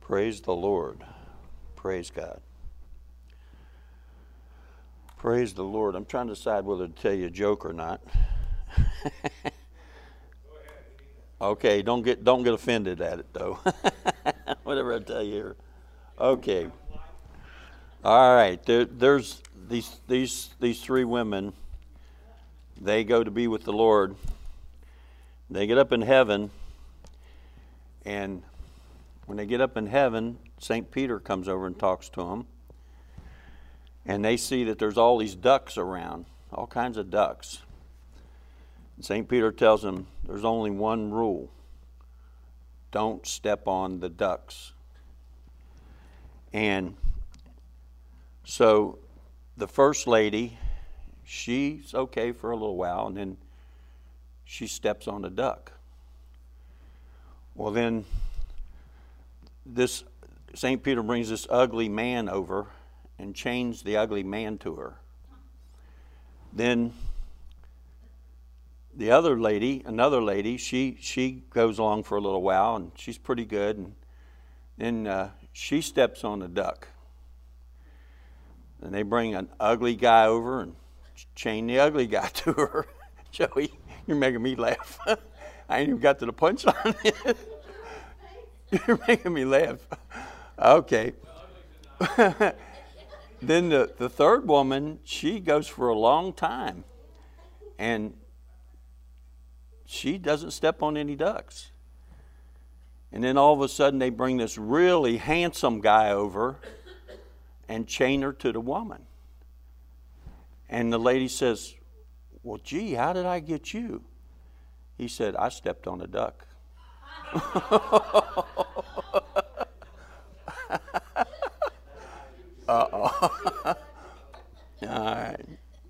Praise the Lord. Praise God. Praise the Lord. I'm trying to decide whether to tell you a joke or not. Okay, don't get offended at it though. Whatever I tell you here. Okay. All right. There's these three women. They go to be with the Lord. They get up in heaven, and when they get up in heaven, St. Peter comes over and talks to them. And they see that there's all these ducks around, all kinds of ducks. St. Peter tells them there's only one rule. Don't step on the ducks. And so the first lady, she's okay for a little while, and then she steps on a duck. Well, then this St. Peter brings this ugly man over and chains the ugly man to her. Then the other lady, another lady, she goes along for a little while, and she's pretty good. And then she steps on a duck. And they bring an ugly guy over and chain the ugly guy to her. Joey, you're making me laugh. I ain't even got to the punchline yet. You're making me laugh. Okay. Then the third woman, she goes for a long time. And she doesn't step on any ducks. And then all of a sudden they bring this really handsome guy over and chain her to the woman. And the lady says, well, gee, how did I get you? He said, I stepped on a duck. Uh-oh. All right.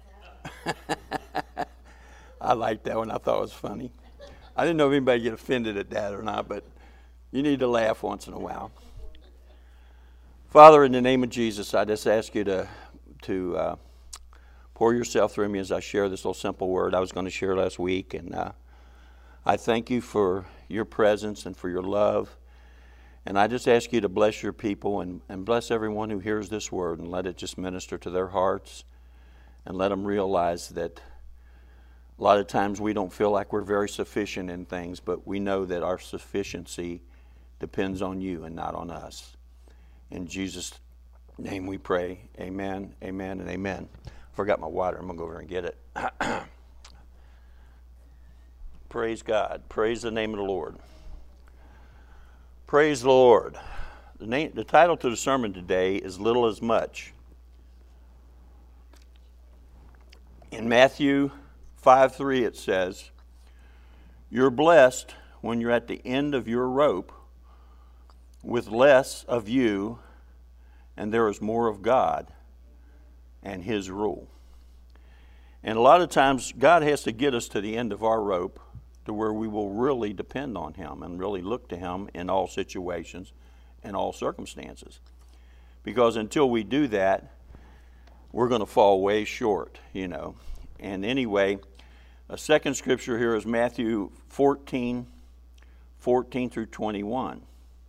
I liked that one. I thought it was funny. I didn't know if anybody get offended at that or not, but you need to laugh once in a while. Father, in the name of Jesus, I just ask you to pour yourself through me as I share this little simple word I was going to share last week. And I thank you for your presence and for your love. And I just ask you to bless your people and bless everyone who hears this word, and let it just minister to their hearts, and let them realize that a lot of times we don't feel like we're very sufficient in things, but we know that our sufficiency depends on you and not on us. In Jesus' name we pray. Amen, amen, and amen. I forgot my water. I'm going to go over and get it. Praise God. Praise the name of the Lord. Praise the Lord. The title to the sermon today is Little as Much. In Matthew 5:3 it says, you're blessed when you're at the end of your rope with less of you, and there is more of God and His rule. And a lot of times God has to get us to the end of our rope to where we will really depend on Him and really look to Him in all situations and all circumstances. Because until we do that, we're going to fall way short, you know. And anyway, a second scripture here is Matthew 14 through 21.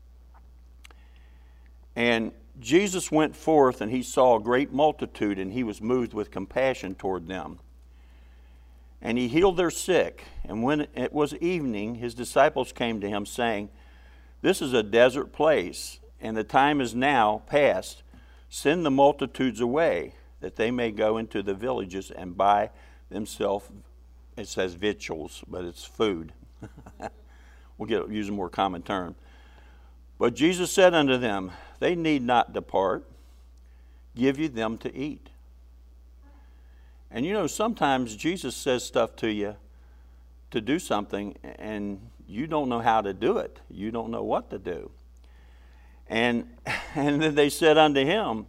And Jesus went forth, and He saw a great multitude, and He was moved with compassion toward them. And He healed their sick. And when it was evening, His disciples came to Him, saying, this is a desert place, and the time is now past. Send the multitudes away, that they may go into the villages and buy themselves, it says victuals, but it's food. We'll use a more common term. But Jesus said unto them, they need not depart. Give you them to eat. And you know, sometimes Jesus says stuff to you to do something, and you don't know how to do it. You don't know what to do. And then they said unto Him,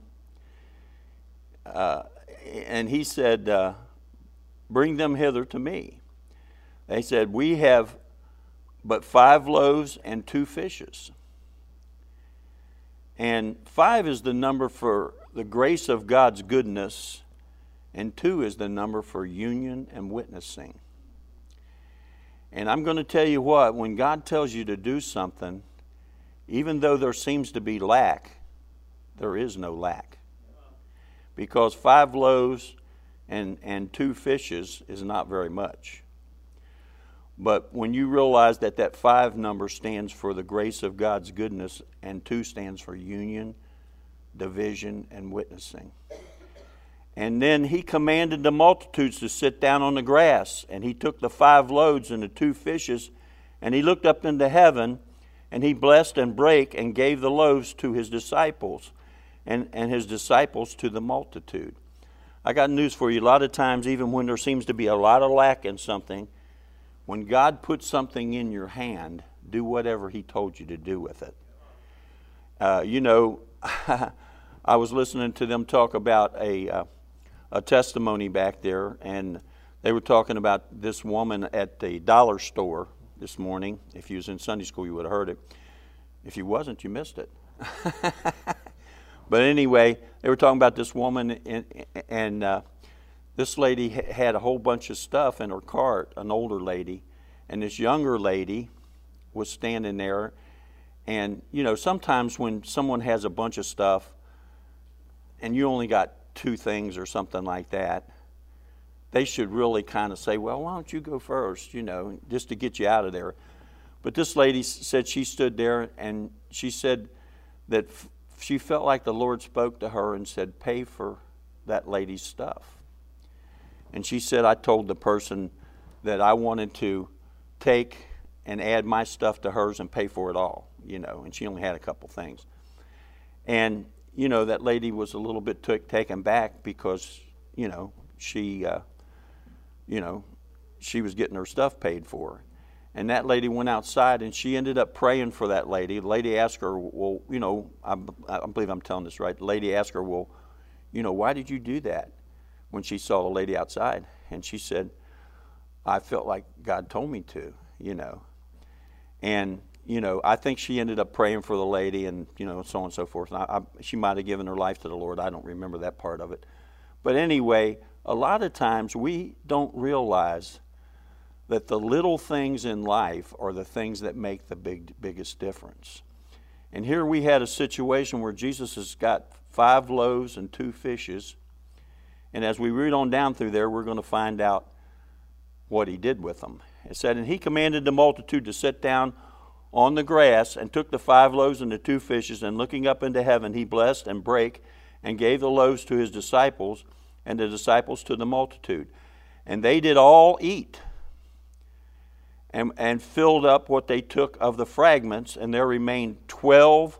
and He said, bring them hither to me. They said, we have but 5 loaves and 2 fishes. And 5 is the number for the grace of God's goodness, and 2 is the number for union and witnessing. And I'm going to tell you what, when God tells you to do something, even though there seems to be lack, there is no lack. Because 5 loaves and 2 fishes is not very much. But when you realize that that 5 number stands for the grace of God's goodness and 2 stands for union, division, and witnessing. And then he commanded the multitudes to sit down on the grass. And he took the 5 loaves and the 2 fishes, and he looked up into heaven, and he blessed and brake and gave the loaves to his disciples, and his disciples to the multitude. I got news for you. A lot of times, even when there seems to be a lot of lack in something, when God puts something in your hand, do whatever he told you to do with it. I was listening to them talk about a testimony back there, and they were talking about this woman at the dollar store this morning. If you was in Sunday school, you would have heard it. If you wasn't, you missed it. But anyway, they were talking about this woman, and this lady had a whole bunch of stuff in her cart, an older lady, and this younger lady was standing there. And, sometimes when someone has a bunch of stuff and you only got 2 things or something like that, they should really kind of say, well, why don't you go first, just to get you out of there. But this lady said she stood there, and she said that she felt like the Lord spoke to her and said, pay for that lady's stuff. And she said, I told the person that I wanted to take and add my stuff to hers and pay for it all, and she only had a couple things. And, that lady was a little bit taken back because, she was getting her stuff paid for. And that lady went outside, and she ended up praying for that lady. The lady asked her, well, I believe I'm telling this right. The lady asked her, well, why did you do that? When she saw the lady outside. And she said, I felt like God told me to, And, I think she ended up praying for the lady and, so on and so forth. And she might have given her life to the Lord. I don't remember that part of it. But anyway, a lot of times we don't realize that the little things in life are the things that make the biggest difference. And here we had a situation where Jesus has got 5 loaves and 2 fishes. And as we read on down through there, we're going to find out what he did with them. It said, and he commanded the multitude to sit down on the grass, and took the 5 loaves and the 2 fishes, and looking up into heaven, he blessed and brake and gave the loaves to his disciples, and the disciples to the multitude. And they did all eat, and filled up what they took of the fragments, and there remained 12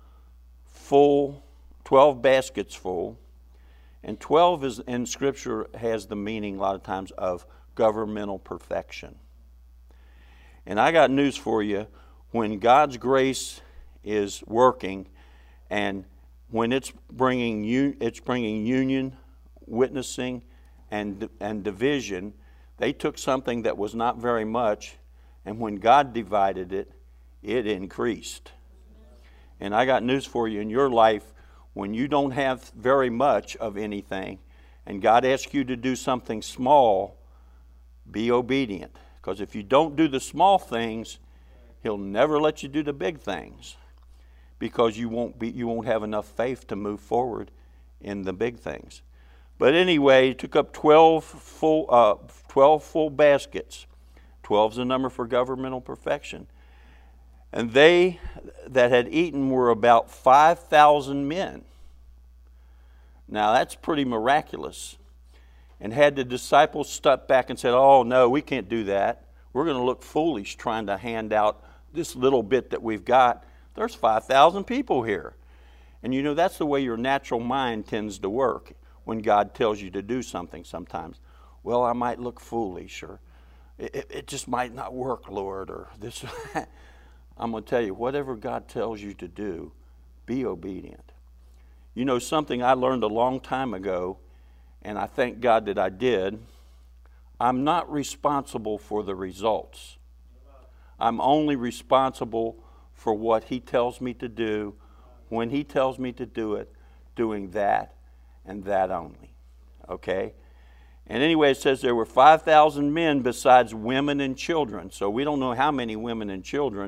baskets full. And 12 is in Scripture has the meaning a lot of times of governmental perfection. And I got news for you. When God's grace is working, and when it's bringing union, witnessing, and division, they took something that was not very much, and when God divided it, it increased. And I got news for you in your life. When you don't have very much of anything, and God asks you to do something small, be obedient. Because if you don't do the small things, He'll never let you do the big things, because you won't have enough faith to move forward in the big things. But anyway, he took up 12 full baskets. 12 is the number for governmental perfection. And they that had eaten were about 5,000 men. Now that's pretty miraculous. And had the disciples stepped back and said, oh no, we can't do that. We're going to look foolish trying to hand out this little bit that we've got. There's 5,000 people here. And that's the way your natural mind tends to work when God tells you to do something sometimes. Well, I might look foolish, or it just might not work, Lord, or this. I'm going to tell you, whatever God tells you to do, be obedient. Something I learned a long time ago, and I thank God that I did, I'm not responsible for the results. I'm only responsible for what He tells me to do, when He tells me to do it, doing that and that only. Okay? And anyway, it says there were 5,000 men besides women and children. So we don't know how many women and children.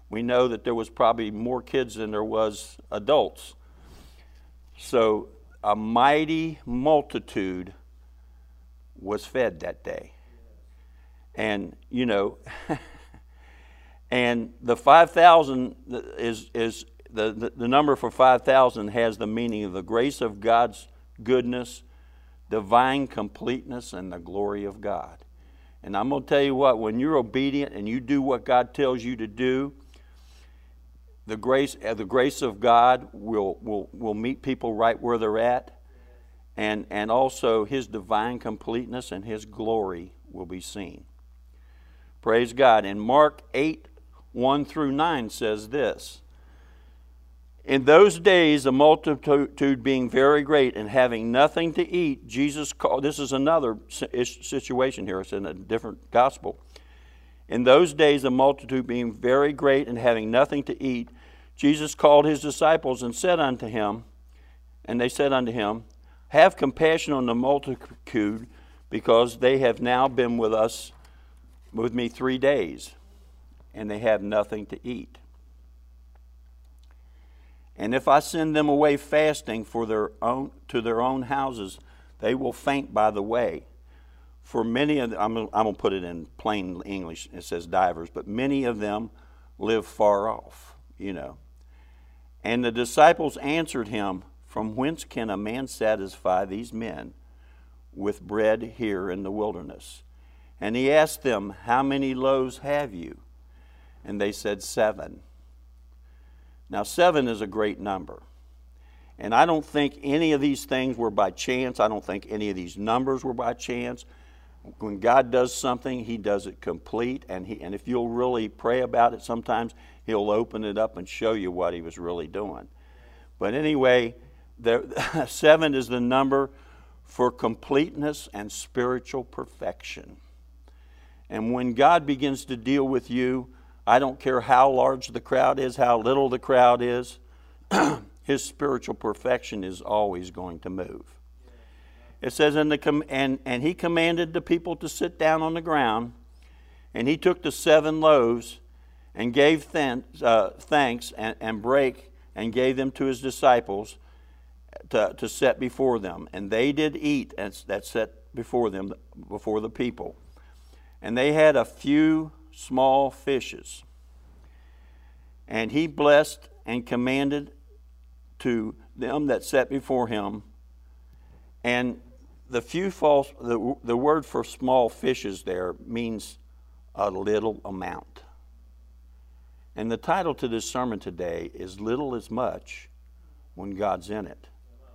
we know that there was probably more kids than there was adults. So a mighty multitude was fed that day. And, you know, and the 5,000 is the number for 5,000 has the meaning of the grace of God's goodness, divine completeness, and the glory of God. And I'm going to tell you what, when you're obedient and you do what God tells you to do, the grace of God will meet people right where they're at, and also His divine completeness and His glory will be seen. Praise God. And Mark 8:1-9 says this: In those days, the multitude being very great and having nothing to eat, Jesus called. This is another situation here. It's in a different gospel. In those days, the multitude being very great and having nothing to eat, Jesus called His disciples and said unto him, and they said unto Him, Have compassion on the multitude, because they have now been with me 3 days, and they have nothing to eat. And if I send them away fasting to their own houses, they will faint by the way. For many of them, I'm going to put it in plain English, it says divers, but many of them live far off, you know. And the disciples answered Him, From whence can a man satisfy these men with bread here in the wilderness? And He asked them, How many loaves have you? And they said, 7. Now 7 is a great number. And I don't think any of these things were by chance. I don't think any of these numbers were by chance. When God does something, He does it complete. And if you'll really pray about it, sometimes He'll open it up and show you what He was really doing. But anyway, 7 is the number for completeness and spiritual perfection. And when God begins to deal with you, I don't care how large the crowd is, how little the crowd is, His spiritual perfection is always going to move. It says, and He commanded the people to sit down on the ground, and He took the 7 loaves and gave thanks and brake and gave them to His disciples to set before them. And they did eat, and that set before them, before the people. And they had a few small fishes. And He blessed and commanded to them that sat before Him. And the word for small fishes there means a little amount. And the title to this sermon today is Little is Much When God's in It.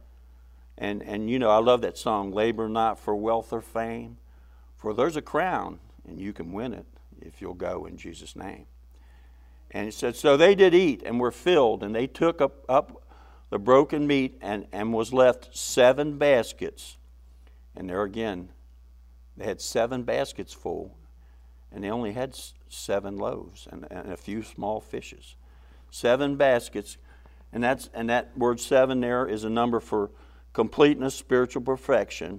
And you know, I love that song, Labor not for wealth or fame, for there's a crown and you can win it if you'll go in Jesus' name. And it said, so they did eat and were filled, and they took up the broken meat and was left 7 baskets. And there again, they had 7 baskets full, and they only had 7 loaves and a few small fishes. 7 baskets, and that word 7 there is a number for completeness, spiritual perfection.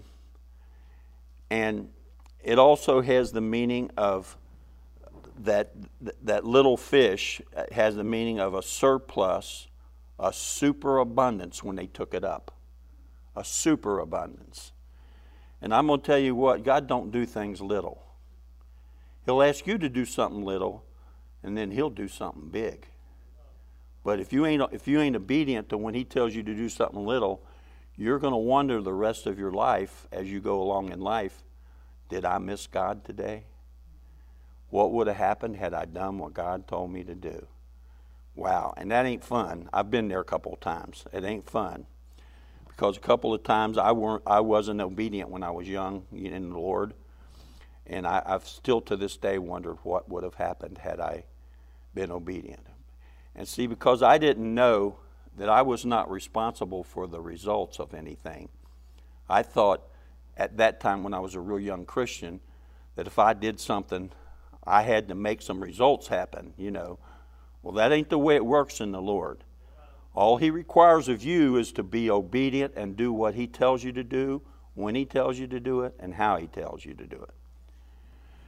And it also has the meaning of that little fish has the meaning of a surplus, a superabundance when they took it up. A superabundance. And I'm going to tell you what, God don't do things little. He'll ask you to do something little, and then He'll do something big. But if you ain't obedient to when He tells you to do something little, you're going to wonder the rest of your life as you go along in life, did I miss God today? What would have happened had I done what God told me to do? Wow, and that ain't fun. I've been there a couple of times. It ain't fun. Because a couple of times I wasn't obedient when I was young in the Lord. And I've still to this day wondered what would have happened had I been obedient. And see, because I didn't know that I was not responsible for the results of anything, I thought at that time when I was a real young Christian that if I did something, I had to make some results happen, you know. Well, that ain't the way it works in the Lord. All He requires of you is to be obedient and do what He tells you to do, when He tells you to do it, and how He tells you to do it.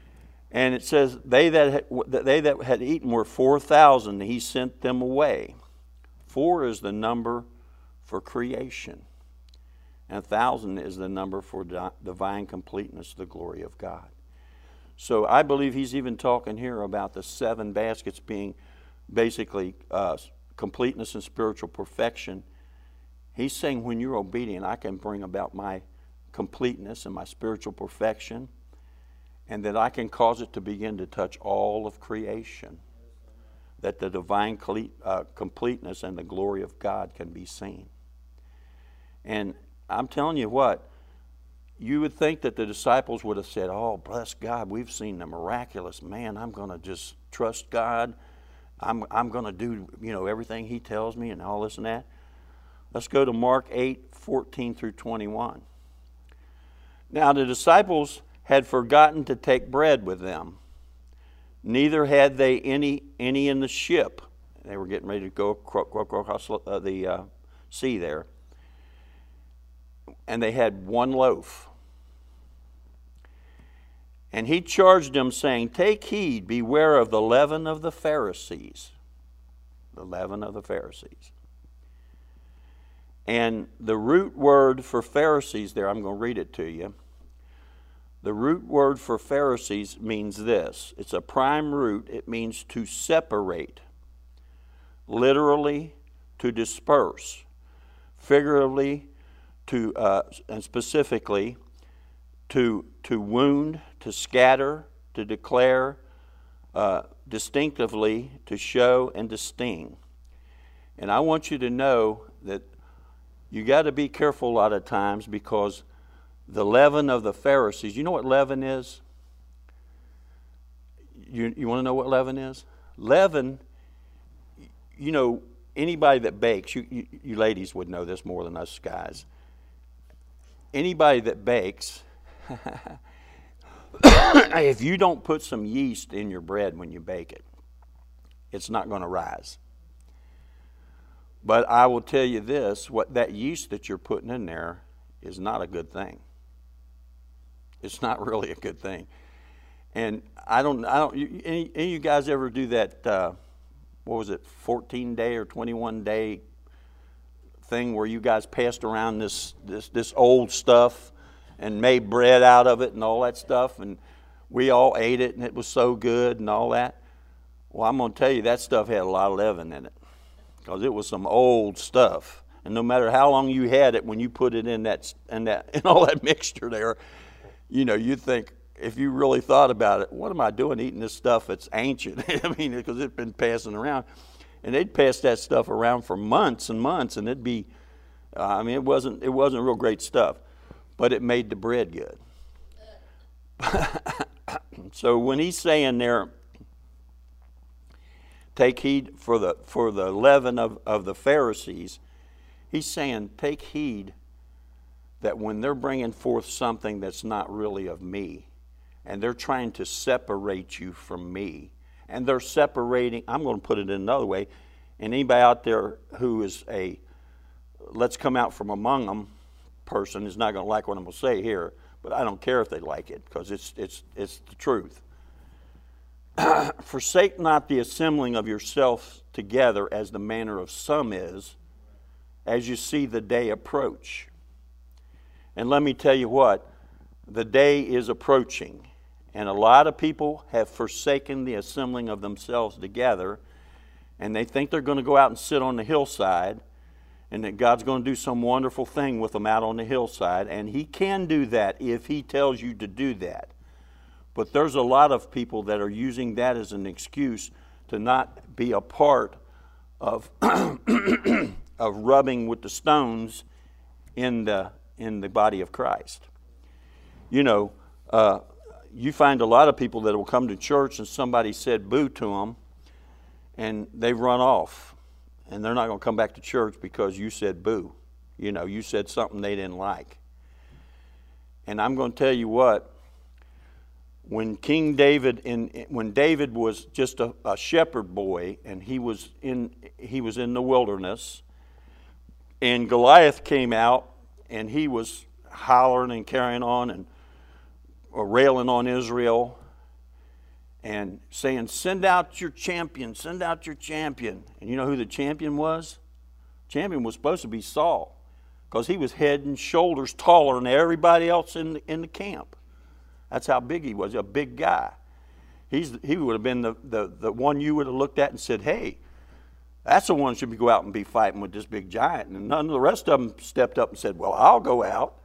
And it says, they that had eaten were 4,000. He sent them away. 4 is the number for creation. And 1,000 is the number for divine completeness, the glory of God. So I believe he's even talking here about the 7 baskets being basically completeness and spiritual perfection. He's saying when you're obedient, I can bring about my completeness and my spiritual perfection, and that I can cause it to begin to touch all of creation, that the divine completeness and the glory of God can be seen. And I'm telling you what, you would think that the disciples would have said, oh, bless God, we've seen the miraculous. Man, I'm going to just trust God. I'm going to do, everything he tells me and all this and that. Let's go to Mark 8:14 through 21. Now the disciples had forgotten to take bread with them. Neither had they any in the ship. They were getting ready to go across the sea there. And they had 1 loaf. And he charged them, saying, take heed, beware of the leaven of the Pharisees. The leaven of the Pharisees. And the root word for Pharisees there, I'm going to read it to you. The root word for Pharisees means this. It's a prime root. It means to separate. Literally, to disperse. Figuratively, and specifically, to wound, to scatter, to declare, distinctively, to show, and to sting. And I want you to know that you got to be careful a lot of times, because the leaven of the Pharisees, you know what leaven is? You want to know what leaven is? Leaven, anybody that bakes, you ladies would know this more than us guys. Anybody that bakes, if you don't put some yeast in your bread when you bake it, it's not going to rise. But I will tell you this, what that yeast that you're putting in there is not a good thing. It's not really a good thing. And any of you guys ever do that, 14-day or 21-day thing where you guys passed around this old stuff and made bread out of it and all that stuff, and we all ate it and it was so good and all that? Well, I'm going to tell you, that stuff had a lot of leaven in it, because it was some old stuff. And no matter how long you had it, when you put it in all that mixture there, you think, if you really thought about it, what am I doing eating this stuff that's ancient? I mean, because it's been passing around. And they'd pass that stuff around for months and months, and it'd be, it wasn't real great stuff, but it made the bread good. So when he's saying there, take heed for the leaven of the Pharisees, he's saying, take heed that when they're bringing forth something that's not really of me, and they're trying to separate you from me, and they're separating, I'm going to put it in another way, and anybody out there who is a let's come out from among them person is not going to like what I'm going to say here, but I don't care if they like it, because it's the truth. Forsake not the assembling of yourselves together, as the manner of some is, as you see the day approach. And let me tell you what, the day is approaching. And a lot of people have forsaken the assembling of themselves together, and they think they're going to go out and sit on the hillside, and that God's going to do some wonderful thing with them out on the hillside. And He can do that if He tells you to do that. But there's a lot of people that are using that as an excuse to not be a part of of rubbing with the stones in the body of Christ. You find a lot of people that will come to church and somebody said boo to them, and they run off, and they're not going to come back to church because you said boo. You said something they didn't like. And I'm going to tell you what, when when David was just a shepherd boy, and he was in the wilderness, and Goliath came out, and he was hollering and carrying on and railing on Israel, and saying, send out your champion, send out your champion. And you know who the champion was? Champion was supposed to be Saul, because he was head and shoulders taller than everybody else in the camp. That's how big he was, a big guy. He would have been the one you would have looked at and said, hey, that's the one who should go out and be fighting with this big giant. And none of the rest of them stepped up and said, well, I'll go out.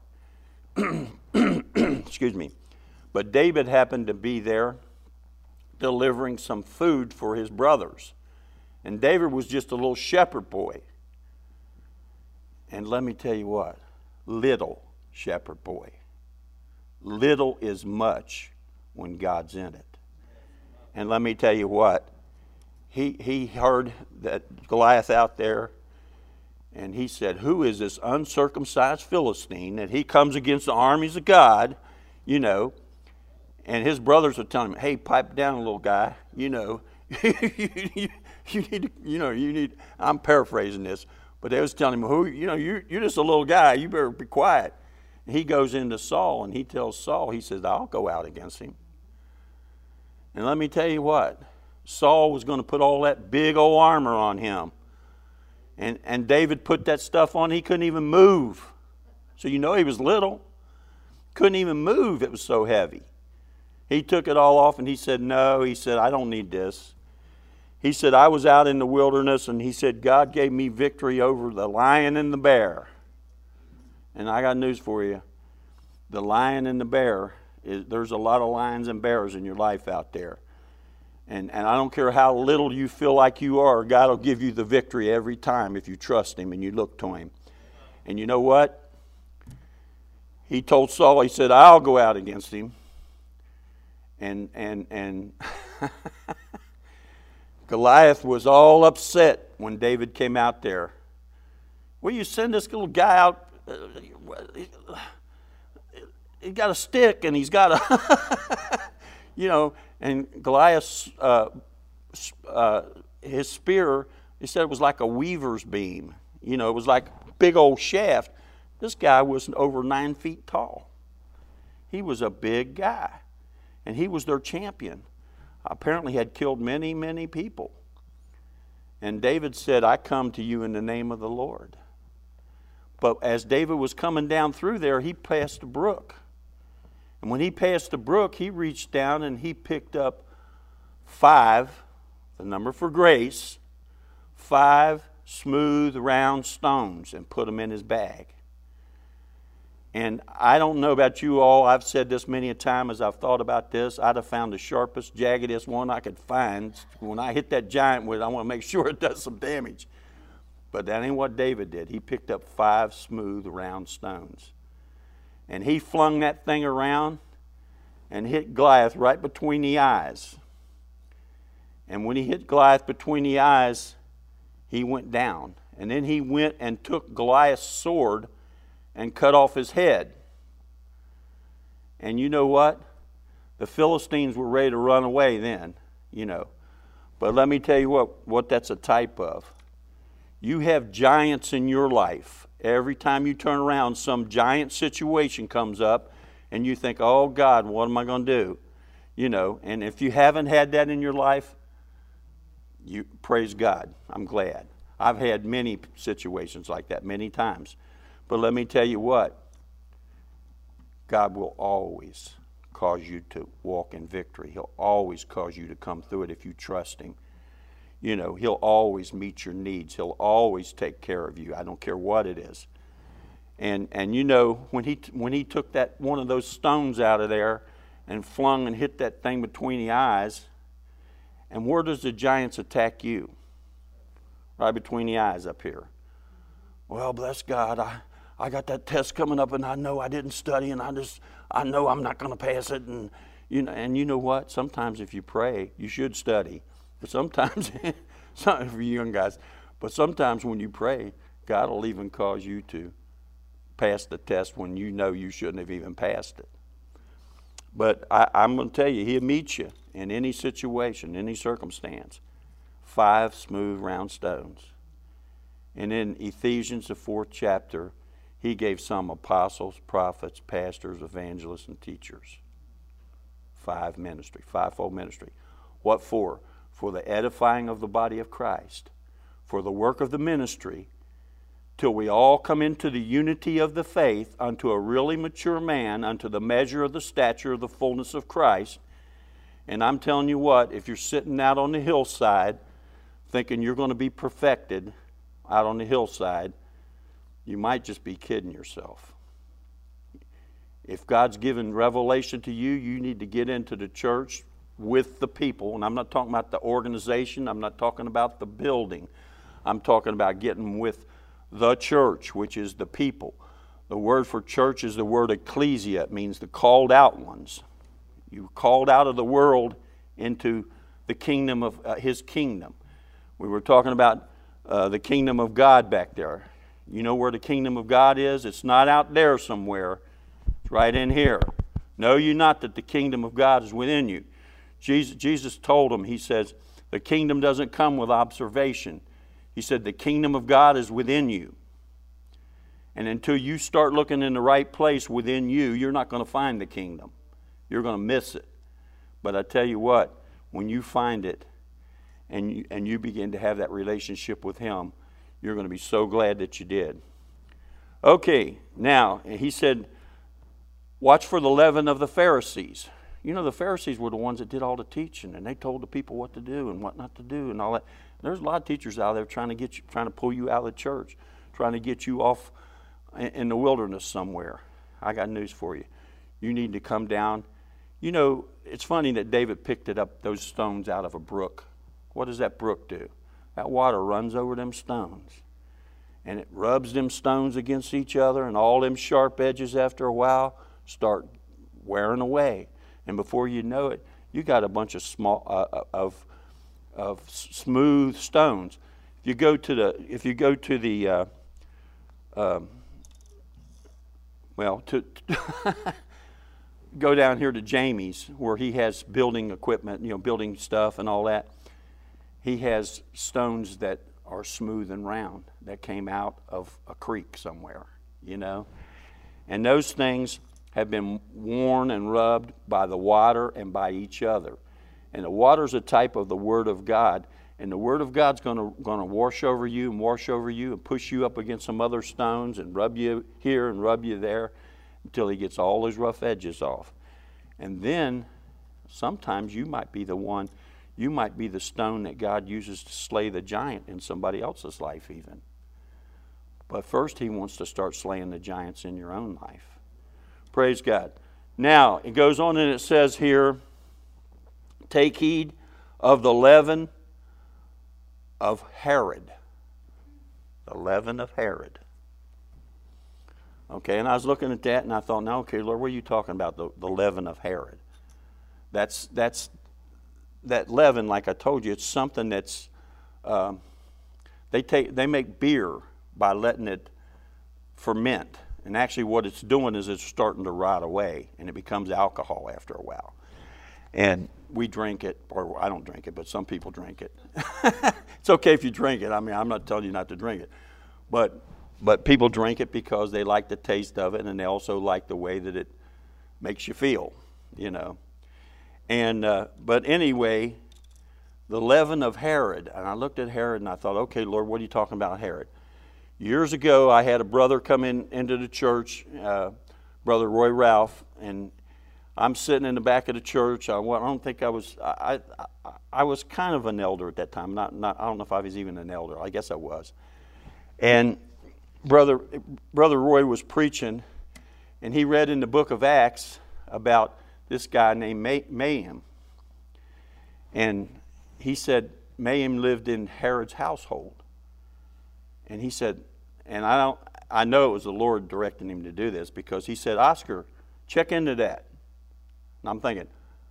Excuse me. But David happened to be there delivering some food for his brothers. And David was just a little shepherd boy. And let me tell you what, little shepherd boy. Little is much when God's in it. And let me tell you what, he heard that Goliath out there, and he said, who is this uncircumcised Philistine that he comes against the armies of God, you know? And his brothers are telling him, hey, pipe down, little guy, you know. you need, I'm paraphrasing this, but they was telling him, you're just a little guy, you better be quiet. And he goes into Saul, and he tells Saul, he says, I'll go out against him. And let me tell you what, Saul was going to put all that big old armor on him. And David put that stuff on, he couldn't even move. So you know he was little. Couldn't even move, it was so heavy. He took it all off and he said, no, he said, I don't need this. He said, I was out in the wilderness, and he said, God gave me victory over the lion and the bear. And I got news for you. The lion and the bear, there's a lot of lions and bears in your life out there. And I don't care how little you feel like you are, God will give you the victory every time if you trust Him and you look to Him. And you know what? He told Saul, he said, I'll go out against him. And Goliath was all upset when David came out there. Will you send this little guy out? He's got a stick and he's got a, and Goliath's, his spear, he said it was like a weaver's beam. It was like a big old shaft. This guy was over 9 feet tall. He was a big guy. And he was their champion. Apparently had killed many, many people. And David said, I come to you in the name of the Lord. But as David was coming down through there, he passed a brook. And when he passed the brook, he reached down and he picked up 5, the number for grace, 5 smooth, round stones and put them in his bag. And I don't know about you all. I've said this many a time as I've thought about this. I'd have found the sharpest, jaggedest one I could find. When I hit that giant with it, I want to make sure it does some damage. But that ain't what David did. He picked up 5 smooth, round stones. And he flung that thing around and hit Goliath right between the eyes. And when he hit Goliath between the eyes, he went down. And then he went and took Goliath's sword and cut off his head. And you know what? The Philistines were ready to run away then, But let me tell you what that's a type of. You have giants in your life. Every time you turn around, some giant situation comes up, and you think, oh, God, what am I going to do? And if you haven't had that in your life, you praise God. I'm glad. I've had many situations like that, many times. But let me tell you what, God will always cause you to walk in victory. He'll always cause you to come through it if you trust Him. He'll always meet your needs. He'll always take care of you. I don't care what it is. And when he took that one of those stones out of there and flung and hit that thing between the eyes, and where does the giants attack you? Right between the eyes up here. Well, bless God, I got that test coming up, and I know I didn't study, and I know I'm not going to pass it. And you know what? Sometimes if you pray, you should study. But sometimes, for you young guys, but sometimes when you pray, God will even cause you to pass the test when you know you shouldn't have even passed it. But I'm going to tell you, He'll meet you in any situation, any circumstance. 5 smooth, round stones. And in Ephesians, the 4th chapter, He gave some apostles, prophets, pastors, evangelists, and teachers. 5 ministry, 5-fold ministry. What for? For the edifying of the body of Christ, for the work of the ministry, till we all come into the unity of the faith, unto a really mature man, unto the measure of the stature of the fullness of Christ. And I'm telling you what, if you're sitting out on the hillside thinking you're going to be perfected out on the hillside, you might just be kidding yourself. If God's given revelation to you, you need to get into the church with the people. And I'm not talking about the organization. I'm not talking about the building. I'm talking about getting with the church, which is the people. The word for church is the word ecclesia. It means the called out ones. You called out of the world into the kingdom of His kingdom. We were talking about the kingdom of God back there. You know where the kingdom of God is? It's not out there somewhere. It's right in here. Know you not that the kingdom of God is within you. Jesus told them, He says, the kingdom doesn't come with observation. He said, the kingdom of God is within you. And until you start looking in the right place within you, you're not going to find the kingdom. You're going to miss it. But I tell you what, when you find it and you begin to have that relationship with Him, you're going to be so glad that you did. Okay, now, He said, watch for the leaven of the Pharisees. You know, the Pharisees were the ones that did all the teaching, and they told the people what to do and what not to do and all that. There's a lot of teachers out there trying to pull you out of the church, trying to get you off in the wilderness somewhere. I got news for you. You need to come down. You know, it's funny that David picked those stones out of a brook. What does that brook do? That water runs over them stones. And it rubs them stones against each other, and all them sharp edges after a while start wearing away. And before you know it, you got a bunch of smooth stones. If you go to the go down here to Jamie's, where he has building equipment, building stuff and all that. He has stones that are smooth and round that came out of a creek somewhere, And those things have been worn and rubbed by the water and by each other. And the water is a type of the Word of God. And the Word of God's going to wash over you and push you up against some other stones and rub you here and rub you there until He gets all those rough edges off. And then sometimes you might be the stone that God uses to slay the giant in somebody else's life even. But first He wants to start slaying the giants in your own life. Praise God. Now, it goes on and it says here, take heed of the leaven of Herod. The leaven of Herod. Okay, and I was looking at that and I thought, now, okay, Lord, what are you talking about, the leaven of Herod? That's that leaven, like I told you, it's something that's, they make beer by letting it ferment. And actually what it's doing is it's starting to rot away, and it becomes alcohol after a while. And we drink it, or I don't drink it, but some people drink it. It's okay if you drink it. I mean, I'm not telling you not to drink it. But people drink it because they like the taste of it, and they also like the way that it makes you feel, And but anyway, the leaven of Herod. And I looked at Herod and I thought, okay, Lord, what are you talking about, Herod? Years ago, I had a brother come into the church, Brother Roy Ralph, and I'm sitting in the back of the church. I don't think I was. I was kind of an elder at that time. Not. I don't know if I was even an elder. I guess I was. And Brother Roy was preaching, and he read in the book of Acts about this guy named Mayhem. And he said Mayhem lived in Herod's household. And he said, and I know it was the Lord directing him to do this, because he said, Oscar, check into that. And I'm thinking,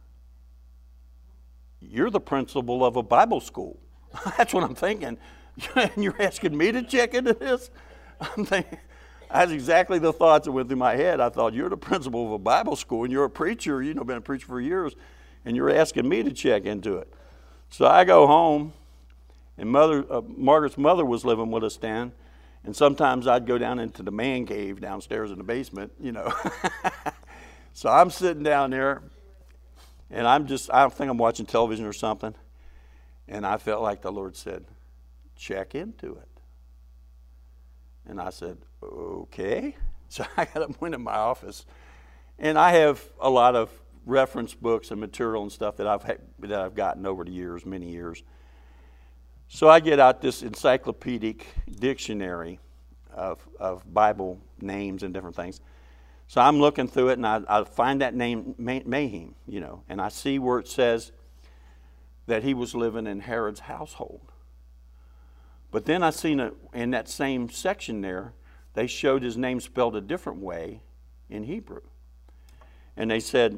you're the principal of a Bible school. That's what I'm thinking. And you're asking me to check into this? I'm thinking, that's exactly the thoughts that went through my head. I thought, you're the principal of a Bible school, and you're a preacher, been a preacher for years, and you're asking me to check into it. So I go home, and Margaret's mother was living with us then, and sometimes I'd go down into the man cave downstairs in the basement, So I'm sitting down there, And I think I'm watching television or something, and I felt like the Lord said, check into it. And I said, okay. So I went in my office, and I have a lot of reference books and material and stuff that I've gotten over the years, many years. So I get out this encyclopedic dictionary of Bible names and different things. So I'm looking through it, and I find that name, Mahim, and I see where it says that he was living in Herod's household. But then I seen in that same section there, they showed his name spelled a different way in Hebrew. And they said,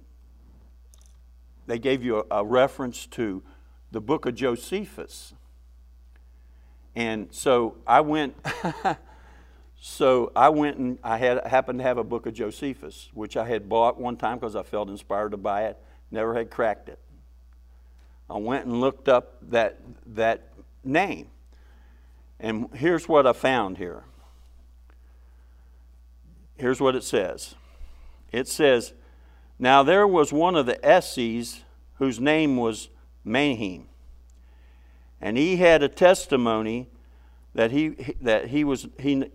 they gave you a reference to the book of Josephus. And so I went, and I happened to have a book of Josephus, which I had bought one time because I felt inspired to buy it. Never had cracked it. I went and looked up that name. And here's what I found here. Here's what it says. It says, now there was one of the Essenes whose name was Mahim, and he had a testimony that he was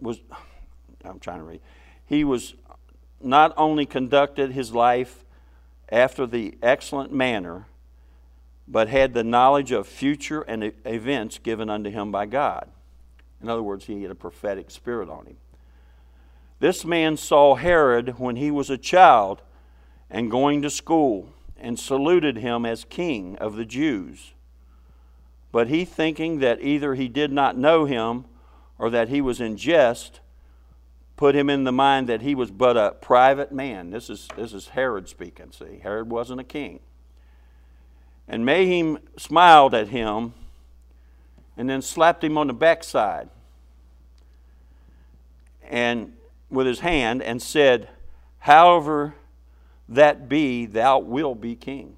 not only conducted his life after the excellent manner, but had the knowledge of future and events given unto him by God. In other words, he had a prophetic spirit on him. This man saw Herod when he was a child and going to school, and saluted him as king of the Jews. But he, thinking that either he did not know him or that he was in jest, put him in the mind that he was but a private man. This is Herod speaking, see. Herod wasn't a king. And Mahim smiled at him and then slapped him on the backside and with his hand, and said, however that be, thou wilt be king,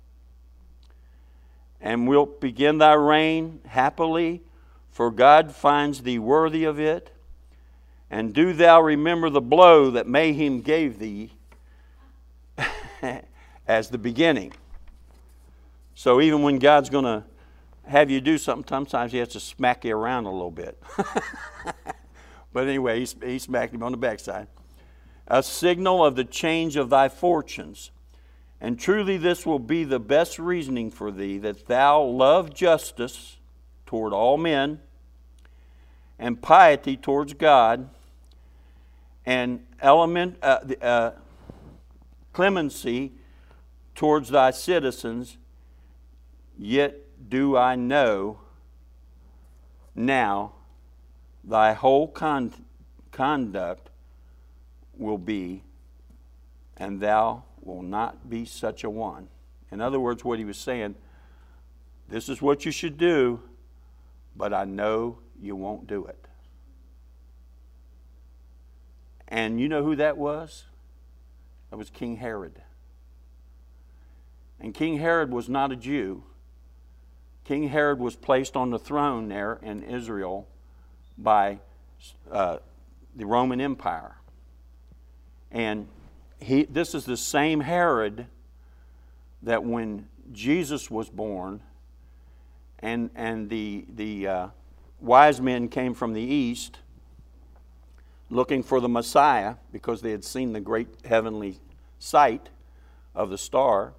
and wilt begin thy reign happily, for God finds thee worthy of it. And do thou remember the blow that Mahim gave thee as the beginning. So even when God's going to have you do something, sometimes he has to smack you around a little bit. But anyway, he smacked him on the backside. A signal of the change of thy fortunes. And truly this will be the best reasoning for thee, that thou love justice toward all men, and piety towards God, and clemency towards thy citizens. Yet do I know now thy whole conduct will be, and thou will not be such a one. In other words, what he was saying, this is what you should do, but I know you won't do it. And you know who that was? That was King Herod. And King Herod was not a Jew. King Herod was placed on the throne there in Israel by the Roman Empire. And this is the same Herod that when Jesus was born and the wise men came from the east looking for the Messiah because they had seen the great heavenly sight of the star,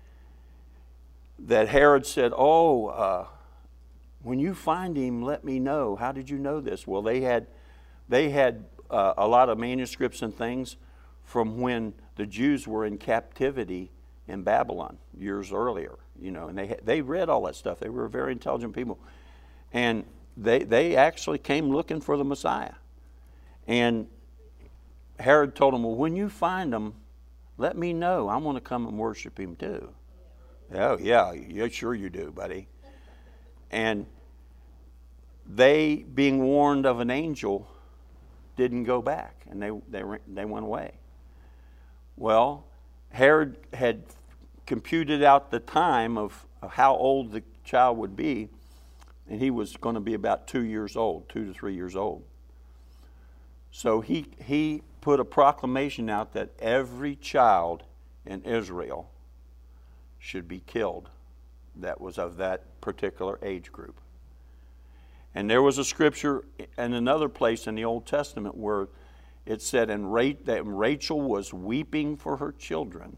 that Herod said, when you find him, let me know. How did you know this? Well, they had a lot of manuscripts and things from when the Jews were in captivity in Babylon years earlier, and they read all that stuff. They were very intelligent people. And they actually came looking for the Messiah. And Herod told them, well, when you find him, let me know. I want to come and worship him too. Oh, yeah, sure you do, buddy. And they, being warned of an angel, didn't go back, and they went away. Well, Herod had computed out the time of how old the child would be, and he was going to be about 2 years old, 2 to 3 years old. So he put a proclamation out that every child in Israel should be killed that was of that particular age group. And there was a scripture in another place in the Old Testament where it said that Rachel was weeping for her children.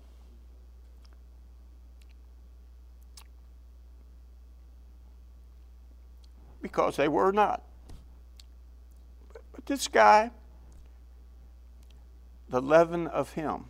Because they were not. But this guy, the leaven of him,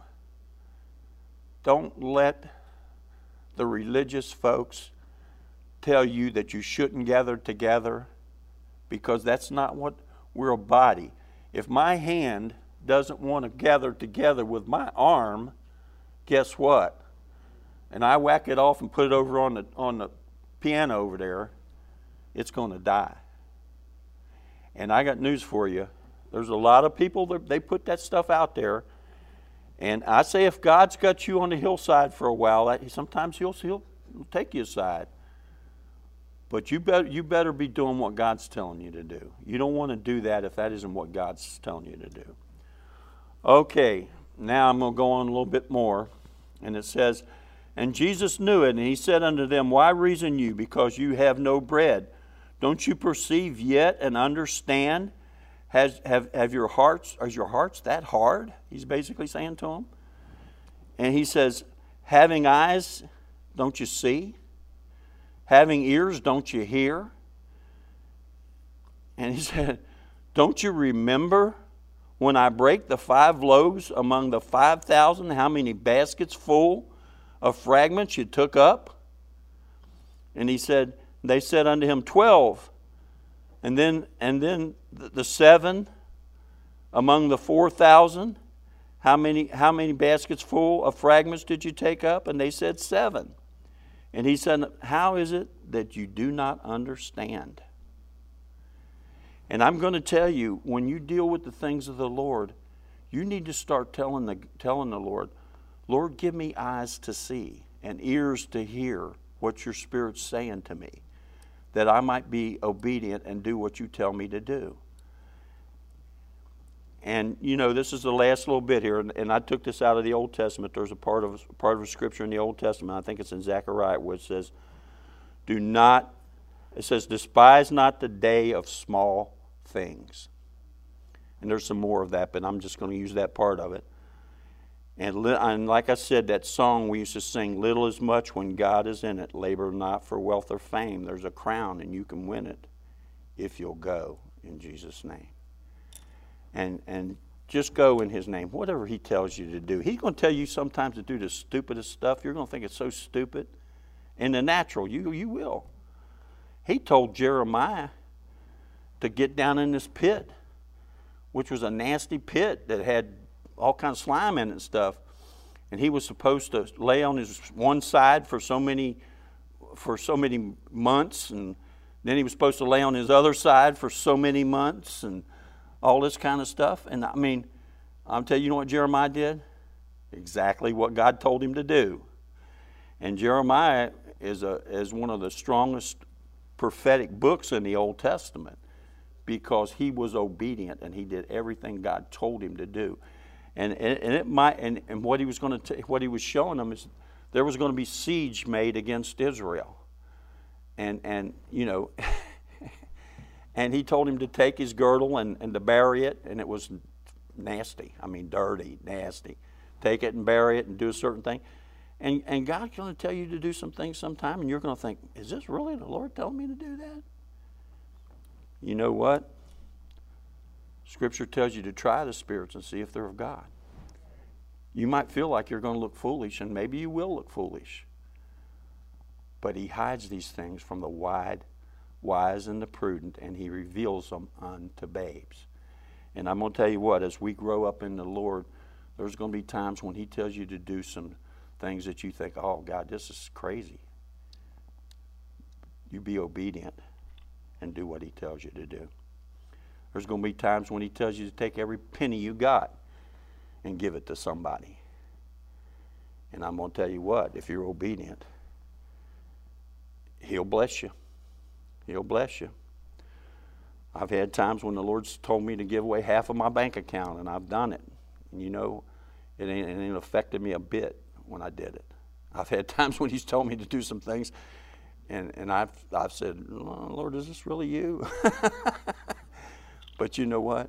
don't let the religious folks tell you that you shouldn't gather together, because that's not what we're a body. If my hand doesn't want to gather together with my arm, guess what? And I whack it off and put it over on the piano over there, it's going to die. And I got news for you. There's a lot of people that they put that stuff out there. And I say if God's got you on the hillside for a while, sometimes he'll take you aside. But you better be doing what God's telling you to do. You don't want to do that if that isn't what God's telling you to do. Okay, now I'm going to go on a little bit more. And it says, and Jesus knew it, and he said unto them, why reason you? Because you have no bread. Don't you perceive yet and understand? Is your hearts that hard? He's basically saying to them. And he says, having eyes, don't you see? Having ears, don't you hear? And he said, don't you remember when I break the 5 loaves among the 5,000, how many baskets full of fragments you took up? And he said, they said unto him, 12. And then the 7 among the 4,000, how many baskets full of fragments did you take up? And they said 7. And he said, how is it that you do not understand? And I'm going to tell you, when you deal with the things of the Lord, you need to start telling the Lord, Lord, give me eyes to see and ears to hear what your Spirit's saying to me, that I might be obedient and do what you tell me to do. And, you know, this is the last little bit here, and I took this out of the Old Testament. There's a part of a scripture in the Old Testament, I think it's in Zechariah, where it says, despise not the day of small things. And there's some more of that, but I'm just going to use that part of it. And like I said, that song we used to sing, little is much when God is in it. Labor not for wealth or fame. There's a crown and you can win it if you'll go in Jesus' name. And just go in his name. Whatever he tells you to do. He's going to tell you sometimes to do the stupidest stuff. You're going to think it's so stupid. In the natural, you will. He told Jeremiah to get down in this pit, which was a nasty pit that had all kinds of slime in it and stuff. And he was supposed to lay on his one side for so many months, and then he was supposed to lay on his other side for so many months, and all this kind of stuff. And I mean, I'm telling you, know what Jeremiah did? Exactly what God told him to do. And Jeremiah is one of the strongest prophetic books in the Old Testament, because he was obedient and he did everything God told him to do. And what he was going to what he was showing them is there was going to be siege made against Israel. And you know, and he told him to take his girdle and to bury it, and it was nasty. I mean, dirty, nasty. Take it and bury it and do a certain thing. And God's going to tell you to do some things sometime, and you're going to think, is this really the Lord telling me to do that? You know what? Scripture tells you to try the spirits and see if they're of God. You might feel like you're going to look foolish, and maybe you will look foolish. But he hides these things from the wise and the prudent, and he reveals them unto babes. And I'm going to tell you what, as we grow up in the Lord, there's going to be times when he tells you to do some things that you think, oh, God, this is crazy. You be obedient and do what he tells you to do. There's going to be times when he tells you to take every penny you got and give it to somebody. And I'm going to tell you what, if you're obedient, he'll bless you. He'll bless you. I've had times when the Lord's told me to give away half of my bank account, and I've done it. And you know, it ain't affected me a bit when I did it. I've had times when he's told me to do some things, and I've said, oh, Lord, is this really you? But you know what?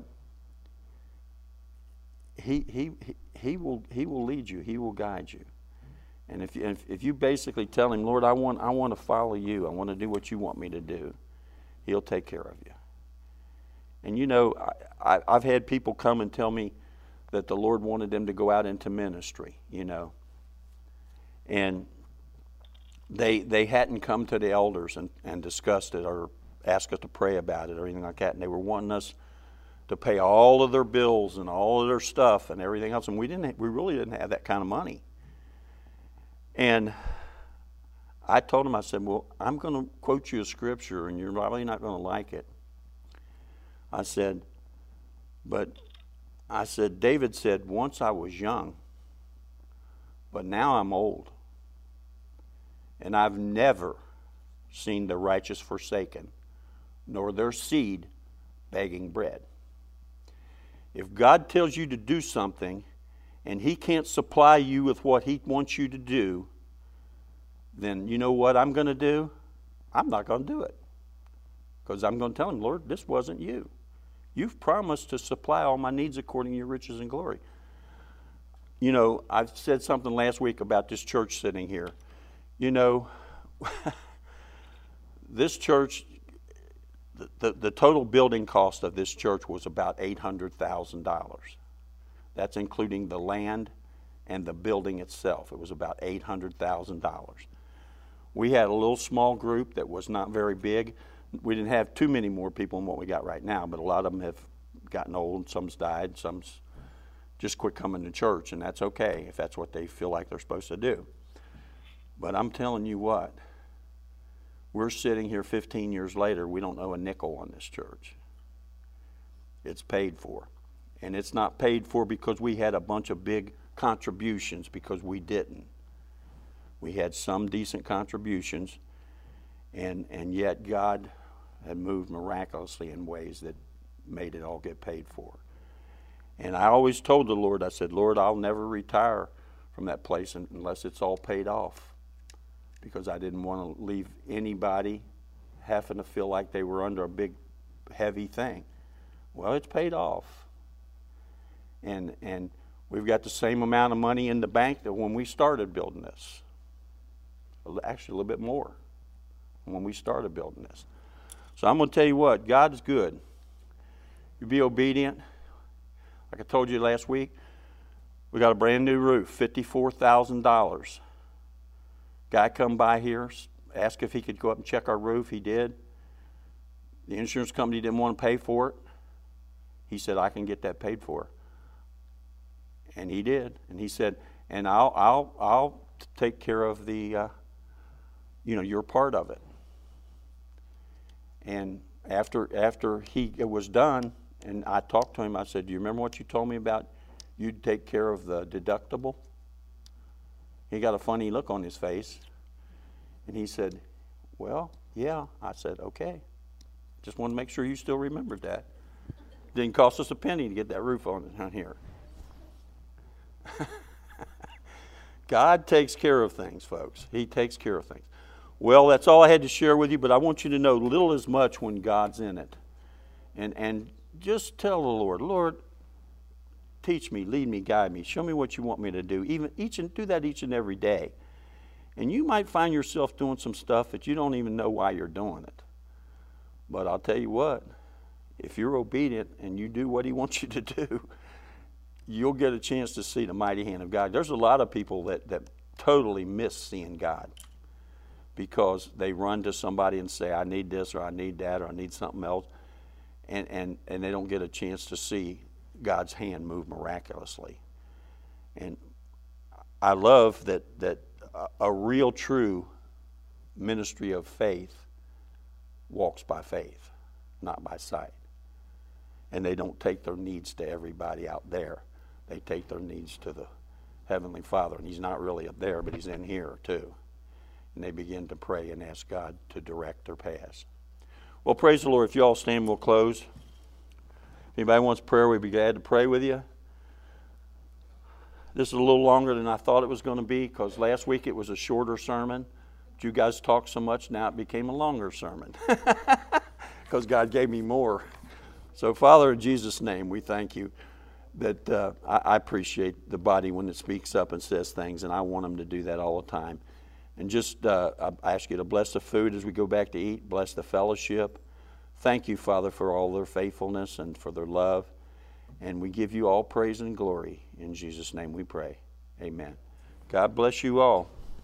He will lead you. He will guide you. And if you basically tell him, Lord, I want to follow you. I want to do what you want me to do, he'll take care of you. And you know, I've had people come and tell me that the Lord wanted them to go out into ministry, you know. And they hadn't come to the elders and discussed it or asked us to pray about it or anything like that. And they were wanting us to pay all of their bills and all of their stuff and everything else. And we really didn't have that kind of money. And I told them, I said, well, I'm going to quote you a scripture and you're probably not going to like it. I said, David said, once I was young, but now I'm old. And I've never seen the righteous forsaken, nor their seed begging bread. If God tells you to do something and he can't supply you with what he wants you to do, then you know what I'm going to do? I'm not going to do it. Because I'm going to tell him, Lord, this wasn't you. You've promised to supply all my needs according to your riches and glory. You know, I said something last week about this church sitting here. You know, this church, the total building cost of this church was about $800,000. That's including the land and the building itself. It was about $800,000. We had a little small group that was not very big. We didn't have too many more people than what we got right now, but a lot of them have gotten old. Some's died. Some's just quit coming to church, and that's okay if that's what they feel like they're supposed to do. But I'm telling you what, we're sitting here 15 years later, we don't owe a nickel on this church. It's paid for. And it's not paid for because we had a bunch of big contributions, because we didn't. We had some decent contributions, and yet God had moved miraculously in ways that made it all get paid for. And I always told the Lord, I said, Lord, I'll never retire from that place unless it's all paid off, because I didn't want to leave anybody having to feel like they were under a big, heavy thing. Well, it's paid off. And we've got the same amount of money in the bank that when we started building this. Actually, a little bit more when we started building this. So I'm going to tell you what, God is good. You be obedient. Like I told you last week, we got a brand new roof, $54,000. Guy come by here, asked if he could go up and check our roof. He did. The insurance company didn't want to pay for it. He said, I can get that paid for. And he did. And he said, and I'll take care of the, your part of it. And after it was done, and I talked to him, I said, do you remember what you told me about you'd take care of the deductible? He got a funny look on his face. And he said, well, yeah. I said, okay. Just wanted to make sure you still remembered that. Didn't cost us a penny to get that roof on here. God takes care of things, folks. He takes care of things. Well, that's all I had to share with you, but I want you to know little is much when God's in it. And just tell the Lord, Lord, teach me, lead me, guide me, show me what you want me to do. Do that each and every day. And you might find yourself doing some stuff that you don't even know why you're doing it. But I'll tell you what, if you're obedient and you do what he wants you to do, you'll get a chance to see the mighty hand of God. There's a lot of people that totally miss seeing God because they run to somebody and say, I need this or I need that or I need something else. And they don't get a chance to see God's hand move miraculously. And I love that a real true ministry of faith walks by faith, not by sight. And they don't take their needs to everybody out there. They take their needs to the Heavenly Father. And he's not really up there, but he's in here too. And they begin to pray and ask God to direct their paths. Well, praise the Lord. If you all stand, we'll close. If anybody wants prayer, we'd be glad to pray with you. This is a little longer than I thought it was going to be because last week it was a shorter sermon. But you guys talked so much, now it became a longer sermon because God gave me more. So, Father, in Jesus' name, we thank you that I appreciate the body when it speaks up and says things, and I want them to do that all the time. And just I ask you to bless the food as we go back to eat, bless the fellowship. Thank you, Father, for all their faithfulness and for their love. And we give you all praise and glory. In Jesus' name we pray. Amen. God bless you all.